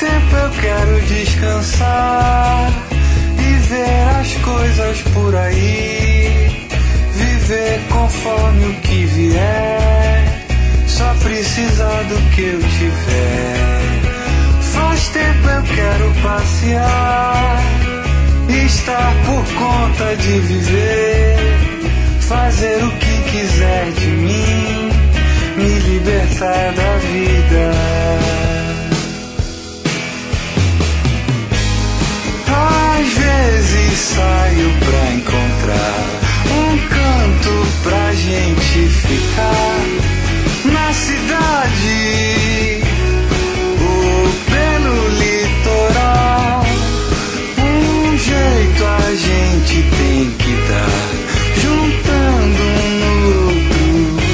tempo eu quero descansar e ver as coisas por aí, viver conforme o que vier, só precisar do que eu tiver. Faz tempo eu quero passear, estar por conta de viver, fazer o que quiser de mim, me libertar da vida. Às vezes saio pra encontrar um canto pra gente ficar na cidade ou pelo litoral. Um jeito a gente tem que dar, juntando um no outro.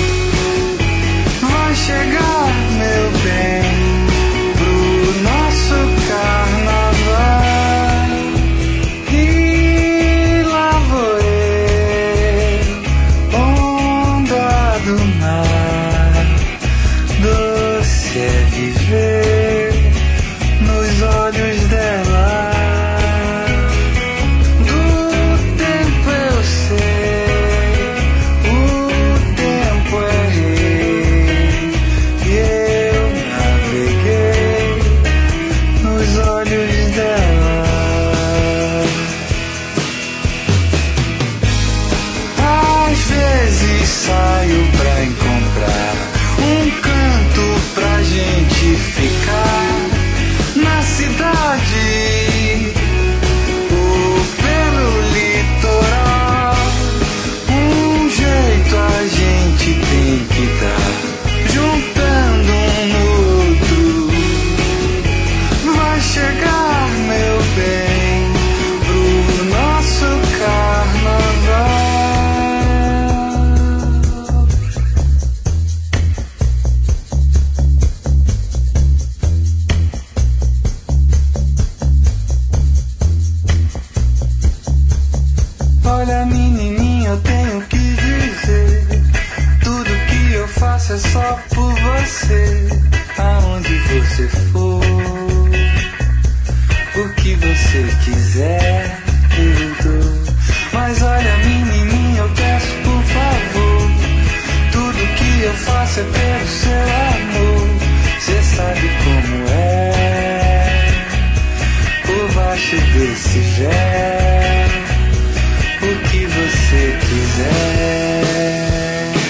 Vai chegar, meu bem, pro nosso carnaval. E lá vou eu, onda do mar. Doce é viver nos olhos dela. Do tempo eu sei, o tempo é rei, e eu naveguei nos olhos dela. Às vezes saio pra encontrar um canto pra gente ficar na cidade ou pelo litoral. Um jeito a gente tem que dar, juntando um no outro. Vai chegar, meu bem, pro nosso carnaval. Olha, menininha, eu tenho que dizer, tudo que eu faço é só por você. Aonde você for, o que você quiser, eu dou. Mas olha, menininha, eu peço por favor, tudo que eu faço é pelo seu amor. Cê sabe como é, por baixo desse véu, o que você quiser.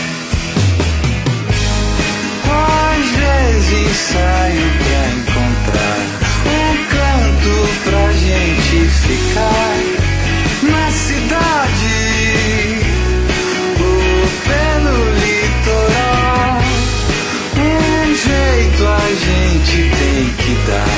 Às vezes saio pra encontrar um canto pra gente ficar na cidade ou pelo litoral. Um jeito a gente tem que dar,